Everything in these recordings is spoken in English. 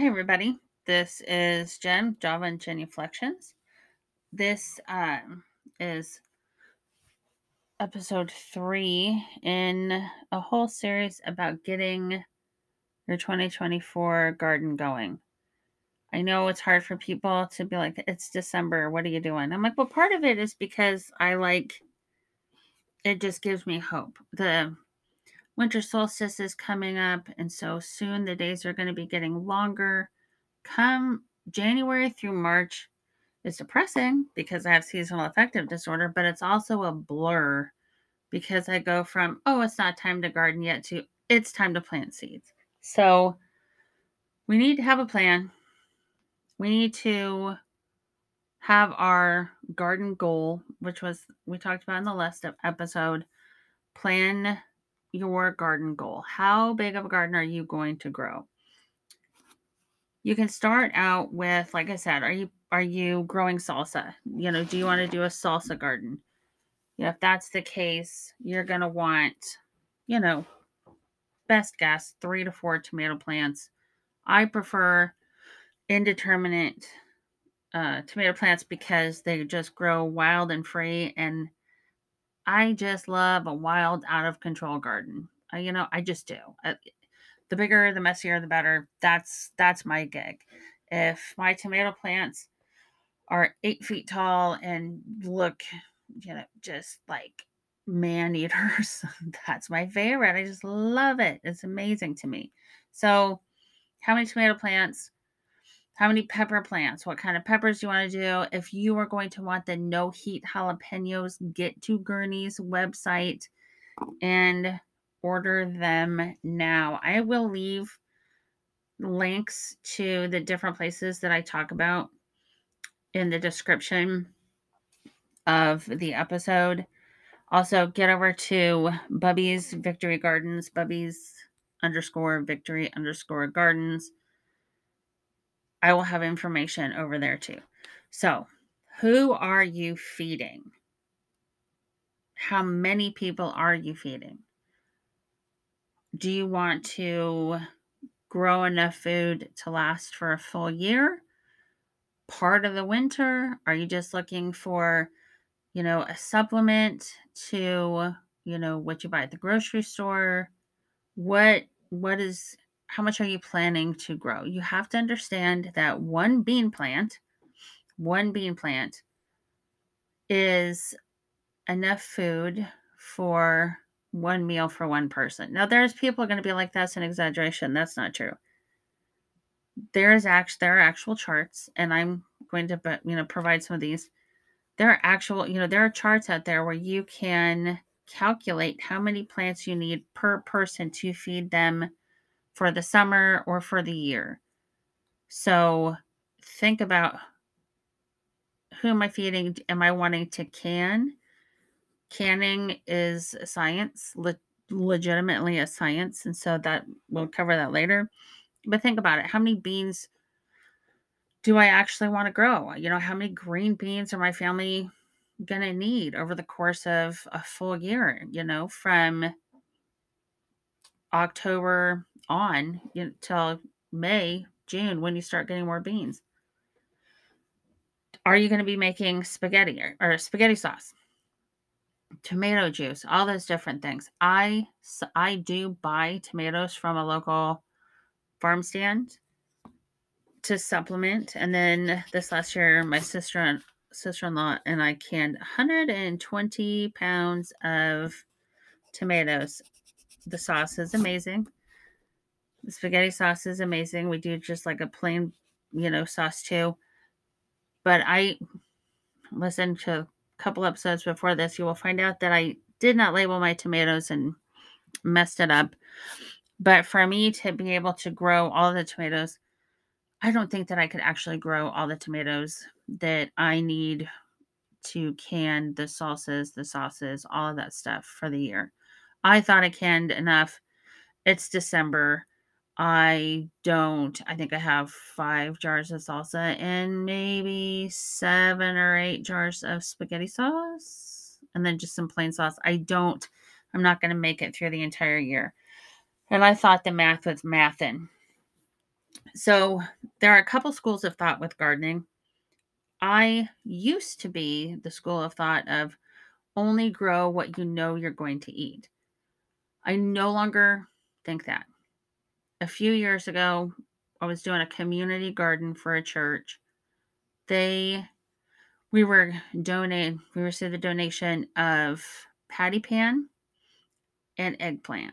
Hi, everybody. This is Jen, Java and Genuflections. This is episode 3 in a whole series about getting your 2024 garden going. I know it's hard for people to be like, it's December, what are you doing? I'm like, well, part of it is because it just gives me hope. The winter solstice is coming up, and so soon the days are going to be getting longer. Come January through March, it's depressing because I have seasonal affective disorder, but it's also a blur because I go from, oh, it's not time to garden yet to it's time to plant seeds. So we need to have a plan. We need to have our garden goal, which was we talked about in the last episode. Plan your garden goal. How big of a garden are you going to grow? You can start out with, like I said, are you growing salsa? Do you want to do a salsa garden? If that's the case, you're going to want, you know, best guess, 3 to 4 tomato plants. I prefer indeterminate tomato plants because they just grow wild and free. And I just love a wild, out of control garden. I just do. The bigger, the messier, the better. That's my gig. If my tomato plants are 8 feet tall and look, just like man eaters. That's my favorite. I just love it. It's amazing to me. So, how many tomato plants? How many pepper plants? What kind of peppers do you want to do? If you are going to want the no heat jalapenos, get to Gurney's website and order them now. I will leave links to the different places that I talk about in the description of the episode. Also, get over to Bubby's Victory Gardens, Bubby's _ Victory _ Gardens. I will have information over there too. So, who are you feeding? How many people are you feeding? Do you want to grow enough food to last for a full year? Part of the winter? Are you just looking for, a supplement to, what you buy at the grocery store? What is how much are you planning to grow? You have to understand that one bean plant is enough food for one meal for one person. Now there's people going to be like, that's an exaggeration. That's not true. There are actual charts, and I'm going to provide some of these. There are charts out there where you can calculate how many plants you need per person to feed them for the summer or for the year. So think about, who am I feeding? Am I wanting to can? Canning is a science, legitimately a science. And so that we'll cover that later. But think about it. How many beans do I actually want to grow? How many green beans are my family going to need over the course of a full year, from October on till May, June, when you start getting more beans? Are you going to be making spaghetti or spaghetti sauce, tomato juice, all those different things? I do buy tomatoes from a local farm stand to supplement. And then this last year, my sister-in-law and I canned 120 pounds of tomatoes. The sauce is amazing. The spaghetti sauce is amazing. We do just like a plain, sauce too. But I listened to a couple episodes before this. You will find out that I did not label my tomatoes and messed it up. But for me to be able to grow all the tomatoes, I don't think that I could actually grow all the tomatoes that I need to can the salsas, the sauces, all of that stuff for the year. I thought I canned enough. It's December. I think I have 5 jars of salsa and maybe 7 or 8 jars of spaghetti sauce, and then just some plain sauce. I'm not going to make it through the entire year. And I thought the math was mathin'. So there are a couple schools of thought with gardening. I used to be the school of thought of only grow what you know you're going to eat. I no longer think that. A few years ago, I was doing a community garden for a church. They we received a donation of patty pan and eggplant.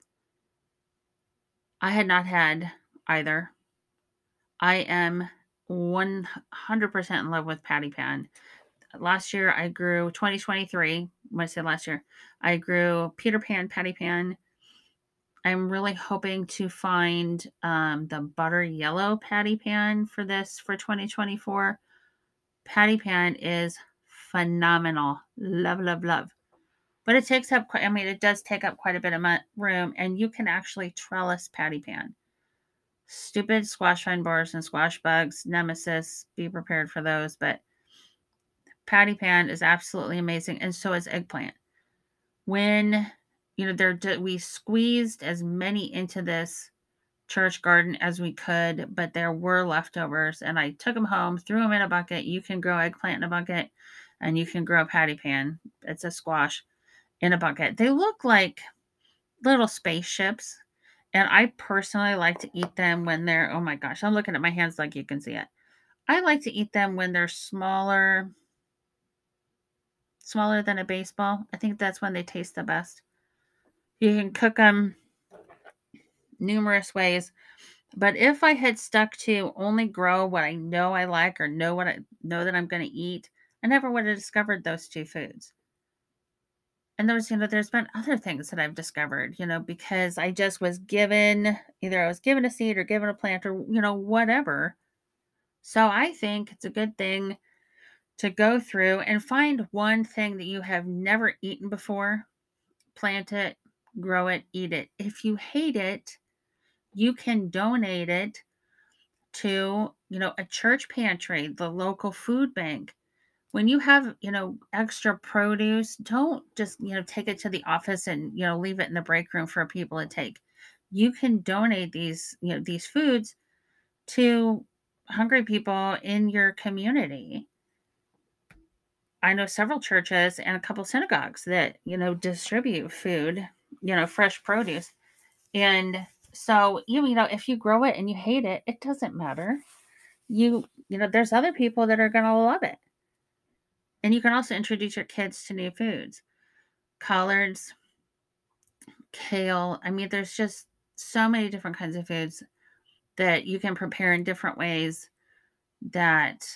I had not had either. I am 100% in love with patty pan. Last year I grew 2023, when I say last year, I grew Peter Pan, patty pan. I'm really hoping to find the butter yellow patty pan for 2024. Patty pan is phenomenal. Love, love, love. But it takes up quite, I mean, it does take up quite a bit of room, and you can actually trellis patty pan. Stupid squash vine borers and squash bugs, nemesis, be prepared for those. But patty pan is absolutely amazing, and so is eggplant. When, we squeezed as many into this church garden as we could, but there were leftovers, and I took them home, threw them in a bucket. You can grow eggplant in a bucket, and you can grow patty pan. It's a squash in a bucket. They look like little spaceships, and I personally like to eat them when they're, oh my gosh, I'm looking at my hands like you can see it. I like to eat them when they're smaller than a baseball. I think that's when they taste the best. You can cook them numerous ways. But if I had stuck to only grow what I know I like or know what I know that I'm going to eat, I never would have discovered those two foods. And there's been other things that I've discovered, because I just was given, either I was given a seed or given a plant or, whatever. So I think it's a good thing to go through and find one thing that you have never eaten before, plant it, grow it, eat it. If you hate it, you can donate it to, a church pantry, the local food bank. When you have, extra produce, don't just, take it to the office and, leave it in the break room for people to take. You can donate these foods to hungry people in your community. I know several churches and a couple synagogues that, distribute food, fresh produce. And so, if you grow it and you hate it, it doesn't matter. There's other people that are going to love it. And you can also introduce your kids to new foods. Collards, kale. I mean, there's just so many different kinds of foods that you can prepare in different ways that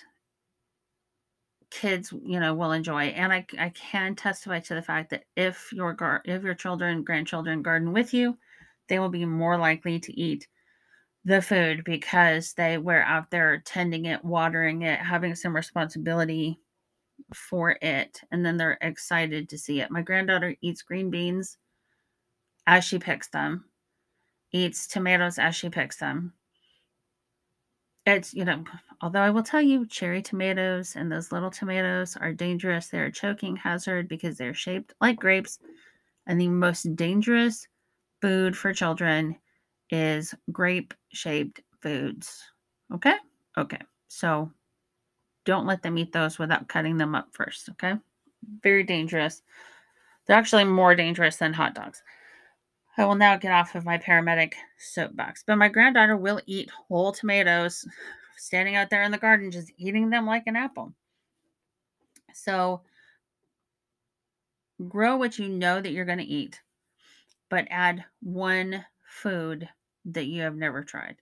kids, will enjoy. And I can testify to the fact that if your children, grandchildren garden with you, they will be more likely to eat the food because they were out there tending it, watering it, having some responsibility for it, and then they're excited to see it. My granddaughter eats green beans as she picks them, eats tomatoes as she picks them. It's, although I will tell you, cherry tomatoes and those little tomatoes are dangerous. They're a choking hazard because they're shaped like grapes. And the most dangerous food for children is grape shaped foods. Okay? Okay. So don't let them eat those without cutting them up first. Okay? Very dangerous. They're actually more dangerous than hot dogs. I will now get off of my paramedic soapbox. But my granddaughter will eat whole tomatoes standing out there in the garden, just eating them like an apple. So grow what you know that you're going to eat, but add one food that you have never tried.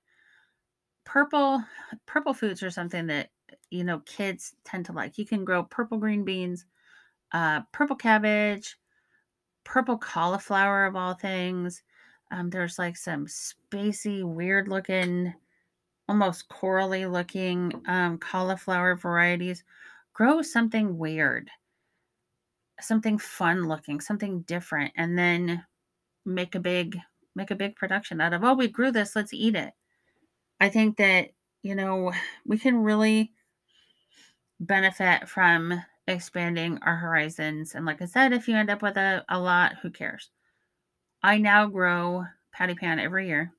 Purple foods are something that kids tend to like. You can grow purple green beans, purple cabbage, purple cauliflower of all things. There's like some spacey, weird looking, almost corally looking cauliflower varieties. Grow something weird, something fun looking, something different, and then make a big production out of, oh, we grew this, let's eat it. I think that, we can really benefit from expanding our horizons. And like I said, if you end up with a lot, who cares? I now grow patty pan every year.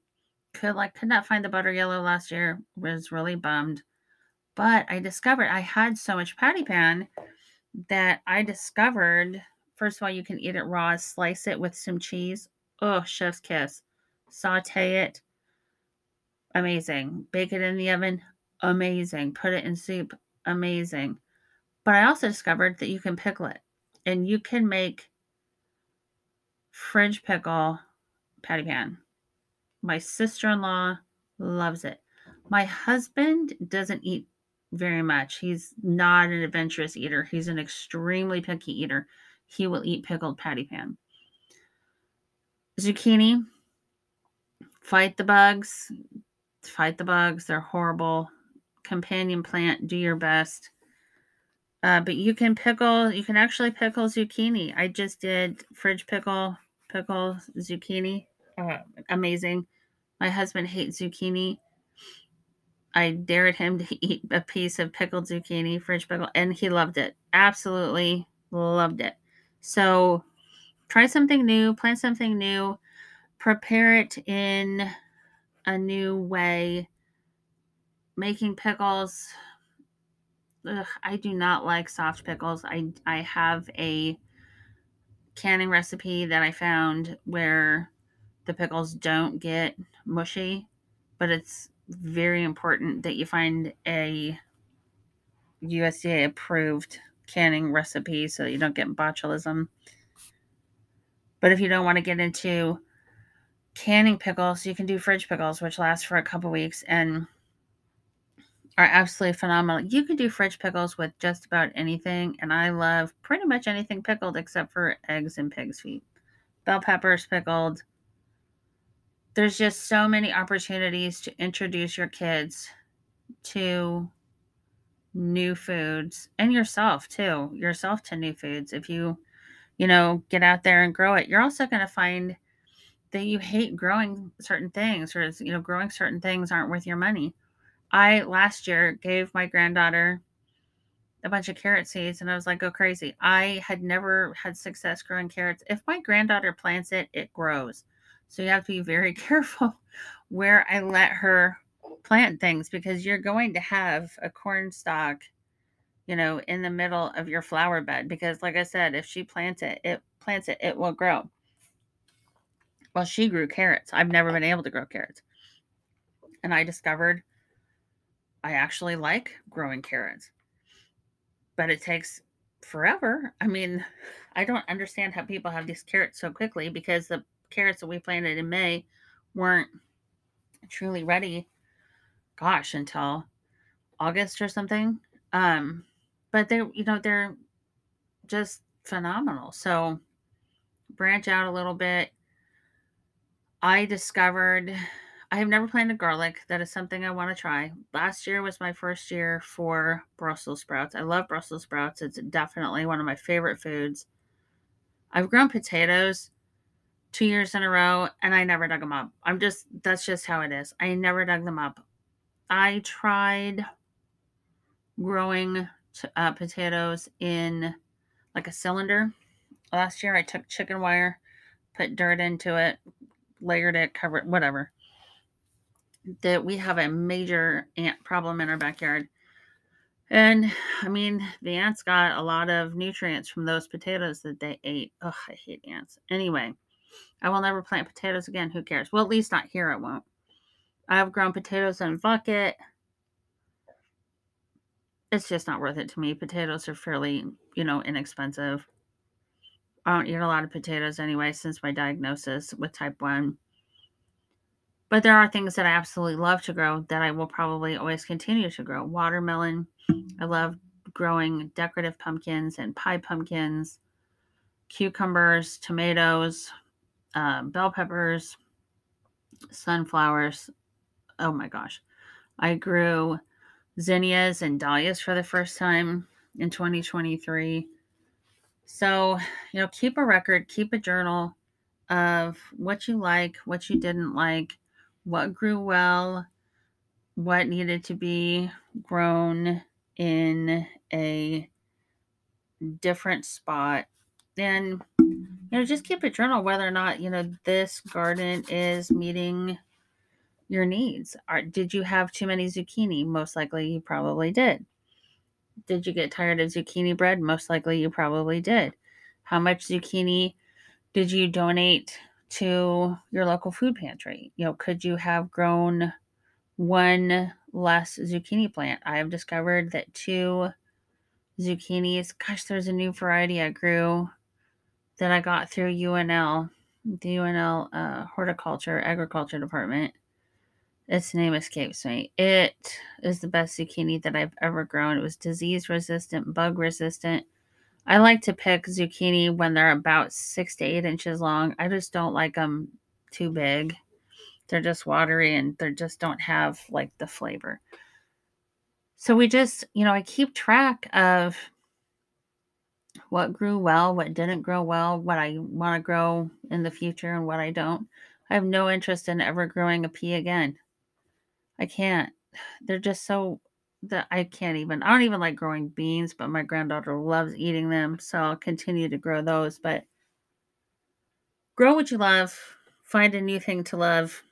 Could not find the butter yellow last year. Was really bummed. But I discovered I had so much patty pan that I discovered, first of all, you can eat it raw, slice it with some cheese. Oh, chef's kiss. Saute it. Amazing. Bake it in the oven. Amazing. Put it in soup. Amazing. But I also discovered that you can pickle it. And you can make fridge pickle patty pan. My sister-in-law loves it. My husband doesn't eat very much. He's not an adventurous eater. He's an extremely picky eater. He will eat pickled patty pan. Zucchini, fight the bugs. Fight the bugs. They're horrible. Companion plant, do your best. But you can actually pickle zucchini. I just did fridge pickle zucchini. Amazing. My husband hates zucchini. I dared him to eat a piece of pickled zucchini, fridge pickle, and he loved it. Absolutely loved it. So try something new, plan something new, prepare it in a new way. Making pickles, I do not like soft pickles. I have a canning recipe that I found where the pickles don't get mushy, but it's very important that you find a USDA approved canning recipe so you don't get botulism. But if you don't want to get into canning pickles, you can do fridge pickles, which last for a couple weeks and are absolutely phenomenal. You can do fridge pickles with just about anything, and I love pretty much anything pickled except for eggs and pig's feet. Bell peppers pickled. There's just so many opportunities to introduce your kids to new foods and yourself too. Yourself to new foods. If you get out there and grow it, you're also going to find that you hate growing certain things or, growing certain things aren't worth your money. I last year gave my granddaughter a bunch of carrot seeds and I was like, go crazy. I had never had success growing carrots. If my granddaughter plants it, it grows. So you have to be very careful where I let her plant things because you're going to have a corn stalk, in the middle of your flower bed because like I said, if she plants it, it will grow. Well, she grew carrots. I've never been able to grow carrots. And I discovered I actually like growing carrots. But it takes forever. I mean, I don't understand how people have these carrots so quickly because the carrots that we planted in May weren't truly ready, gosh, until August or something. But they're just phenomenal. So branch out a little bit. I discovered I have never planted garlic. That is something I want to try. Last year was my first year for Brussels sprouts. I love Brussels sprouts. It's definitely one of my favorite foods. I've grown potatoes 2 years in a row and I never dug them up. That's just how it is. I never dug them up. I tried growing potatoes in like a cylinder. Last year I took chicken wire, put dirt into it, layered it, covered, whatever. That we have a major ant problem in our backyard. And I mean, the ants got a lot of nutrients from those potatoes that they ate. Oh, I hate ants. Anyway, I will never plant potatoes again. Who cares? Well, at least not here, I won't. I've grown potatoes in a bucket. It's just not worth it to me. Potatoes are fairly, inexpensive. I don't eat a lot of potatoes anyway since my diagnosis with type 1. But there are things that I absolutely love to grow that I will probably always continue to grow. Watermelon. I love growing decorative pumpkins and pie pumpkins, cucumbers, tomatoes, bell peppers, sunflowers. Oh my gosh. I grew zinnias and dahlias for the first time in 2023. So, keep a record, keep a journal of what you like, what you didn't like, what grew well, what needed to be grown in a different spot. And, just keep a journal whether or not, this garden is meeting your needs. Did you have too many zucchini? Most likely you probably did. Did you get tired of zucchini bread? Most likely you probably did. How much zucchini did you donate to your local food pantry? Could you have grown one less zucchini plant? I have discovered that 2 zucchinis, gosh, there's a new variety I grew that I got through UNL, the UNL Horticulture Agriculture Department. Its name escapes me. It is the best zucchini that I've ever grown. It was disease resistant, bug resistant. I like to pick zucchini when they're about 6 to 8 inches long. I just don't like them too big. They're just watery and they just don't have like the flavor. So I keep track of what grew well, what didn't grow well, what I want to grow in the future, and what I don't. I have no interest in ever growing a pea again. I can't. They're just so that I can't even. I don't even like growing beans, but my granddaughter loves eating them, so I'll continue to grow those. But grow what you love, find a new thing to love,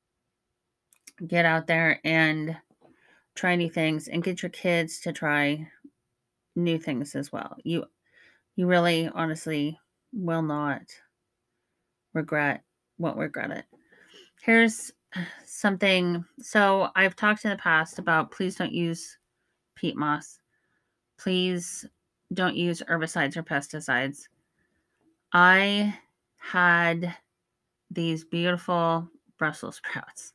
get out there and try new things, and get your kids to try new things as well. You really, honestly, will not regret won't regret it. Here's something. So I've talked in the past about please don't use peat moss. Please don't use herbicides or pesticides. I had these beautiful Brussels sprouts.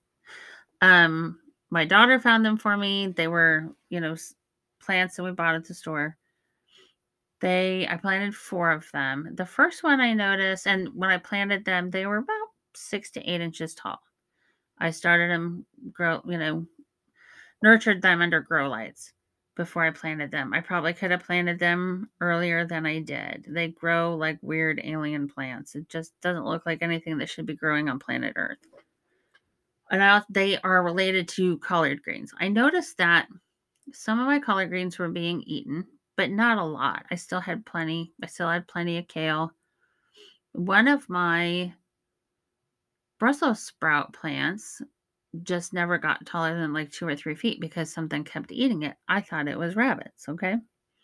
My daughter found them for me. They were, plants that we bought at the store. I planted 4 of them. The first one I noticed, and when I planted them, they were about 6 to 8 inches tall. I started them nurtured them under grow lights before I planted them. I probably could have planted them earlier than I did. They grow like weird alien plants. It just doesn't look like anything that should be growing on planet Earth. And they are related to collard greens. I noticed that some of my collard greens were being eaten, but not a lot. I still had plenty. I still had plenty of kale. One of my Brussels sprout plants just never got taller than like 2 or 3 feet because something kept eating it. I thought it was rabbits, okay?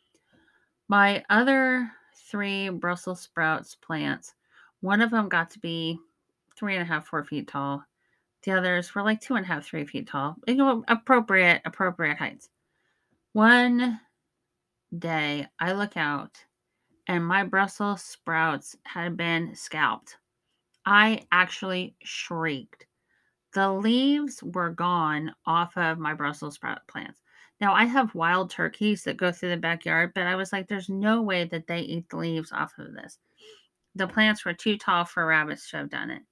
My other 3 Brussels sprouts plants, one of them got to be 3.5, 4 feet tall. The others were like 2.5, 3 feet tall. Appropriate heights. One day I look out and my Brussels sprouts had been scalped. I actually shrieked. The leaves were gone off of my Brussels sprout plants. Now, I have wild turkeys that go through the backyard, but I was like, there's no way that they eat the leaves off of this. The plants were too tall for rabbits to have done it.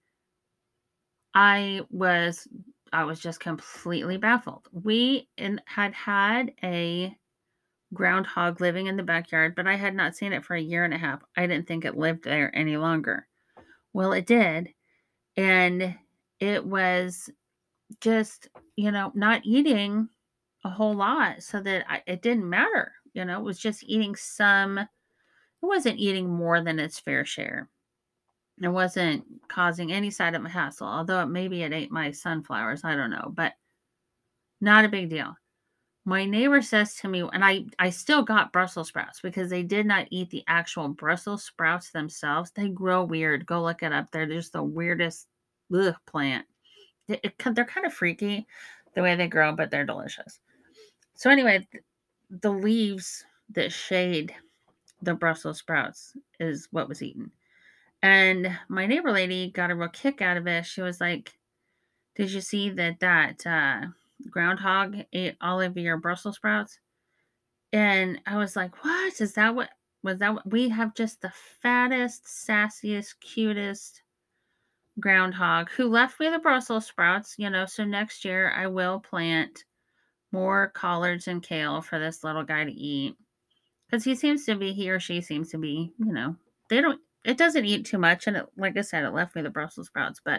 I was just completely baffled. We had a groundhog living in the backyard, but I had not seen it for a year and a half. I didn't think it lived there any longer. Well, it did. And it was just, not eating a whole lot so that it didn't matter. It was just eating it wasn't eating more than its fair share. It wasn't causing any side of a hassle, although maybe it ate my sunflowers. I don't know, but not a big deal. My neighbor says to me, and I still got Brussels sprouts because they did not eat the actual Brussels sprouts themselves. They grow weird. Go look it up. They're just the weirdest plant. They're kind of freaky the way they grow, but they're delicious. So anyway, the leaves that shade the Brussels sprouts is what was eaten. And my neighbor lady got a real kick out of it. She was like, did you see that groundhog ate all of your Brussels sprouts? And I was like, what? Was that what we have? Just the fattest, sassiest, cutest groundhog who left me the Brussels sprouts, so next year I will plant more collards and kale for this little guy to eat. Because he or she seems to be, it doesn't eat too much. And like I said, it left me the Brussels sprouts. But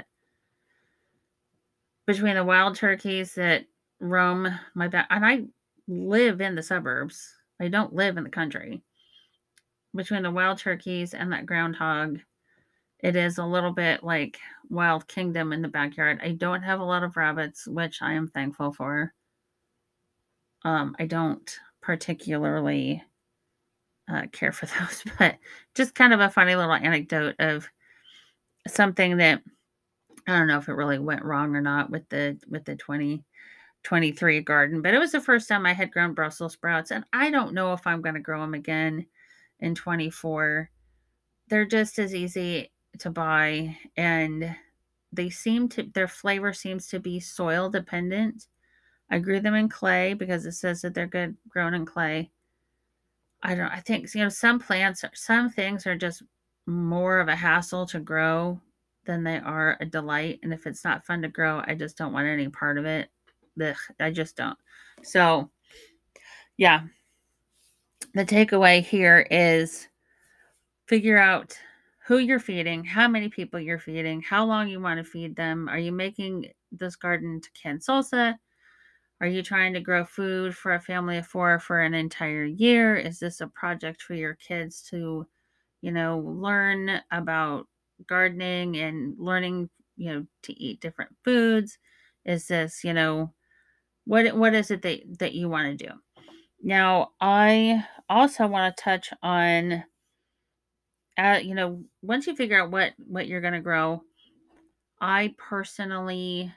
between the wild turkeys that roam my back, and I live in the suburbs, I don't live in the country. Between the wild turkeys and that groundhog, It is a little bit like Wild Kingdom in the backyard. I don't have a lot of rabbits, which I am thankful for. I don't particularly care for those, but just kind of a funny little anecdote of something that I don't know if it really went wrong or not with the 2023 garden, but it was the first time I had grown Brussels sprouts, and I don't know if I'm going to grow them again in 24. They're just as easy to buy, and their flavor seems to be soil dependent. I grew them in clay because it says that they're good grown in clay. I think, some things are just more of a hassle to grow than they are a delight. And if it's not fun to grow, I just don't want any part of it. Ugh, I just don't. So, yeah, the takeaway here is figure out who you're feeding, how many people you're feeding, how long you want to feed them. Are you making this garden to can salsa? Are you trying to grow food for a family of 4 for an entire year? Is this a project for your kids to, learn about gardening and learning, to eat different foods? Is this, what is it that you want to do? Now, I also want to touch on, once you figure out what you're going to grow, I personally,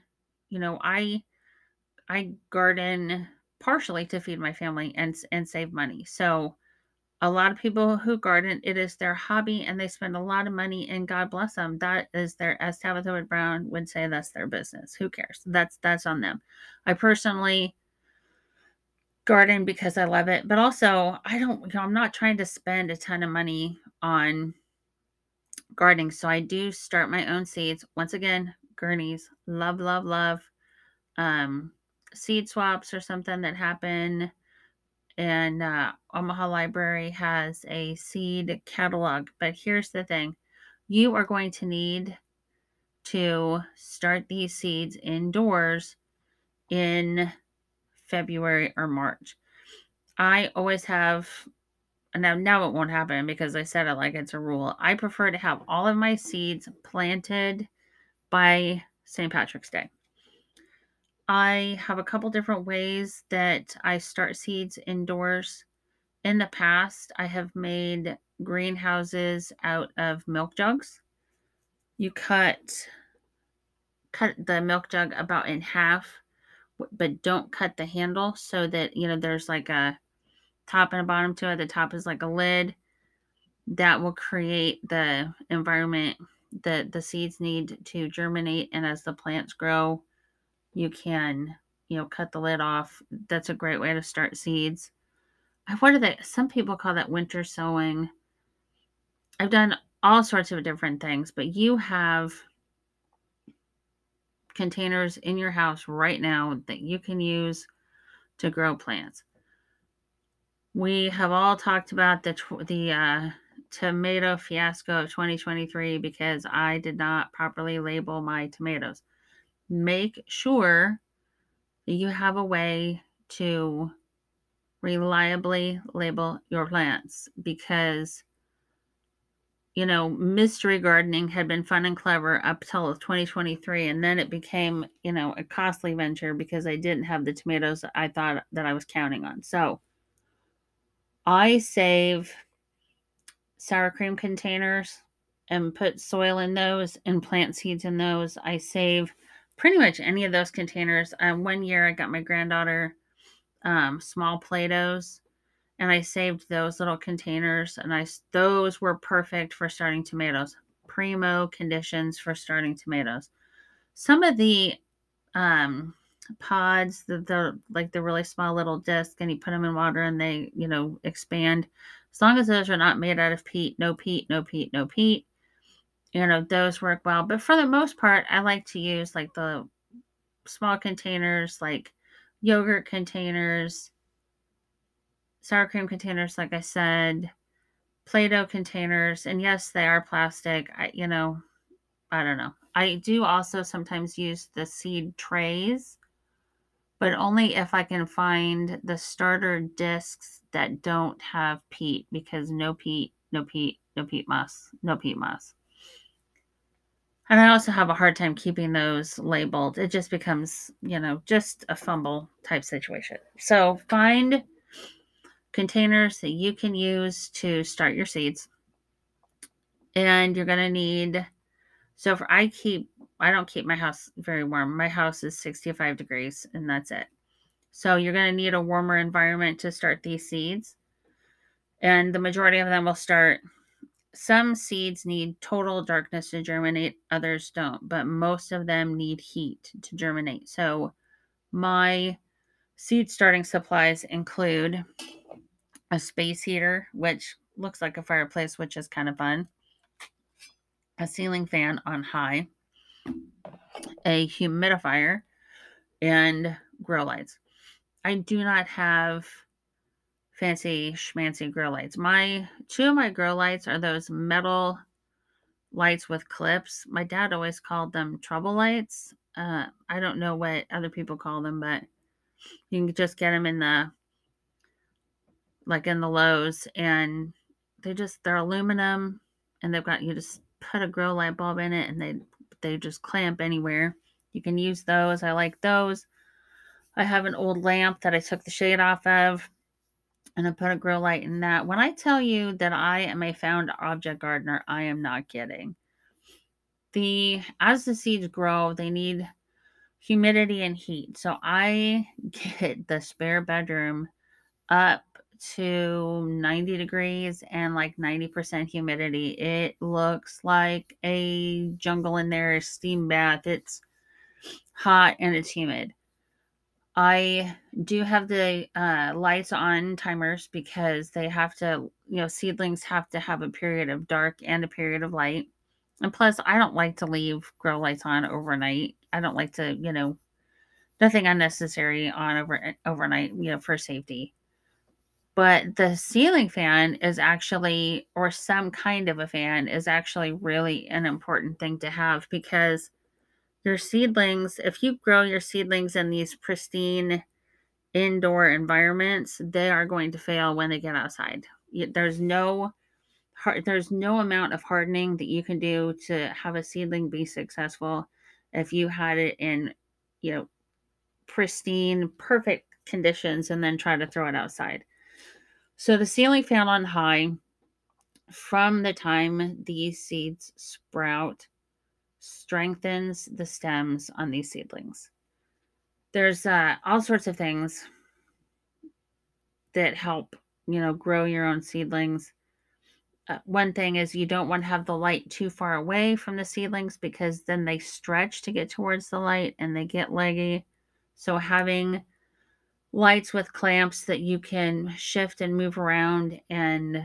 I garden partially to feed my family and save money. So a lot of people who garden, it is their hobby and they spend a lot of money, and God bless them. That is their, as Tabitha Wood Brown would say, that's their business. Who cares? That's on them. I personally garden because I love it, but also I don't, I'm not trying to spend a ton of money on gardening. So I do start my own seeds. Once again, Gurneys, love, love, love. Um, Seed swaps or something that happen. And Omaha Library has a seed catalog. But here's the thing, you are going to need to start these seeds indoors in February or March. I always have, now it won't happen because I said it like it's a rule. I prefer to have all of my seeds planted by St. Patrick's Day. I have a couple different ways that I start seeds indoors. In the past, I have made greenhouses out of milk jugs. You cut the milk jug about in half, but don't cut the handle so that, there's like a top and a bottom to it. The top is like a lid that will create the environment that the seeds need to germinate. And as the plants grow, you can, cut the lid off. That's a great way to start seeds. What are they? Some people call that winter sowing. I've done all sorts of different things, but you have containers in your house right now that you can use to grow plants. We have all talked about the tomato fiasco of 2023 because I did not properly label my tomatoes. Make sure that you have a way to reliably label your plants, because mystery gardening had been fun and clever up till 2023, and then it became, a costly venture because I didn't have the tomatoes I thought that I was counting on. So I save sour cream containers and put soil in those and plant seeds in those. I save pretty much any of those containers. One year I got my granddaughter small Play-Dohs, and I saved those little containers, and those were perfect for starting tomatoes. Primo conditions for starting tomatoes. Some of the pods, the like the really small little disc, and you put them in water and they, expand. As long as those are not made out of peat, no peat, no peat, no peat, those work well. But for the most part, I like to use like the small containers, like yogurt containers, sour cream containers, like I said, Play-Doh containers, and yes, they are plastic. I don't know. I do also sometimes use the seed trays, but only if I can find the starter discs that don't have peat, because no peat, no peat, no peat moss, no peat moss. And I also have a hard time keeping those labeled. It just becomes, just a fumble type situation. So find containers that you can use to start your seeds. And you're going to need, so for I don't keep my house very warm. My house is 65 degrees and that's it. So you're going to need a warmer environment to start these seeds. And the majority of them will start. Some seeds need total darkness to germinate, others don't, but most of them need heat to germinate. So my seed starting supplies include a space heater, which looks like a fireplace, which is kind of fun, a ceiling fan on high, a humidifier, and grow lights. I do not have fancy schmancy grow lights. Two of my grow lights are those metal lights with clips. My dad always called them trouble lights. I don't know what other people call them, but you can just get them in the Lowe's, and they're aluminum, and you just put a grow light bulb in it, and they just clamp anywhere. You can use those. I like those. I have an old lamp that I took the shade off of, and I put a grow light in that. When I tell you that I am a found object gardener, I am not kidding. As the seeds grow, they need humidity and heat. So I get the spare bedroom up to 90 degrees and like 90% humidity. It looks like a jungle in there, a steam bath. It's hot and it's humid. I do have the lights on timers because they have to, seedlings have to have a period of dark and a period of light. And plus, I don't like to leave grow lights on overnight. I don't like to, nothing unnecessary on overnight, for safety. But the ceiling fan is actually, or some kind of a fan, is actually really an important thing to have because your seedlings, if you grow your seedlings in these pristine indoor environments, they are going to fail when they get outside. There's no amount of hardening that you can do to have a seedling be successful if you had it in, pristine, perfect conditions and then try to throw it outside. So the ceiling fan on high, from the time these seeds sprout, strengthens the stems on these seedlings. There's all sorts of things that help, grow your own seedlings. One thing is you don't want to have the light too far away from the seedlings because then they stretch to get towards the light and they get leggy. So having lights with clamps that you can shift and move around and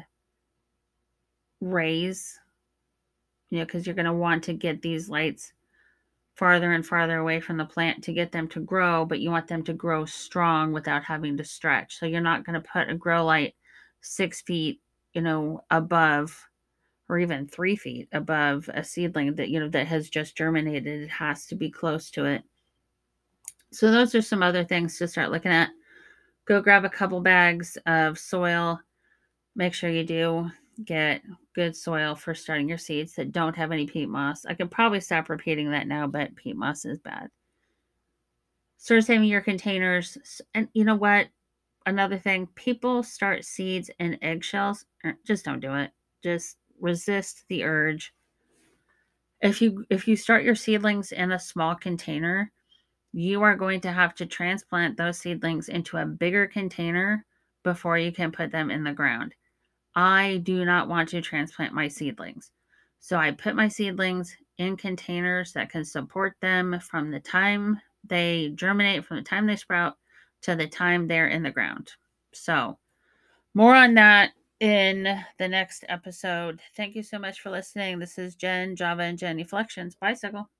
raise, because you're going to want to get these lights farther and farther away from the plant to get them to grow, but you want them to grow strong without having to stretch. So you're not going to put a grow light 6 feet, above, or even 3 feet above a seedling that has just germinated. It has to be close to it. So those are some other things to start looking at. Go grab a couple bags of soil. Make sure you do get good soil for starting your seeds that don't have any peat moss. I could probably stop repeating that now, but peat moss is bad. Start saving your containers. And you know what? Another thing, people start seeds in eggshells. Just don't do it. Just resist the urge. If you start your seedlings in a small container, you are going to have to transplant those seedlings into a bigger container before you can put them in the ground. I do not want to transplant my seedlings. So I put my seedlings in containers that can support them from the time they germinate, from the time they sprout, to the time they're in the ground. So more on that in the next episode. Thank you so much for listening. This is Jen, Java, and Jenny Flexions. Bicycle.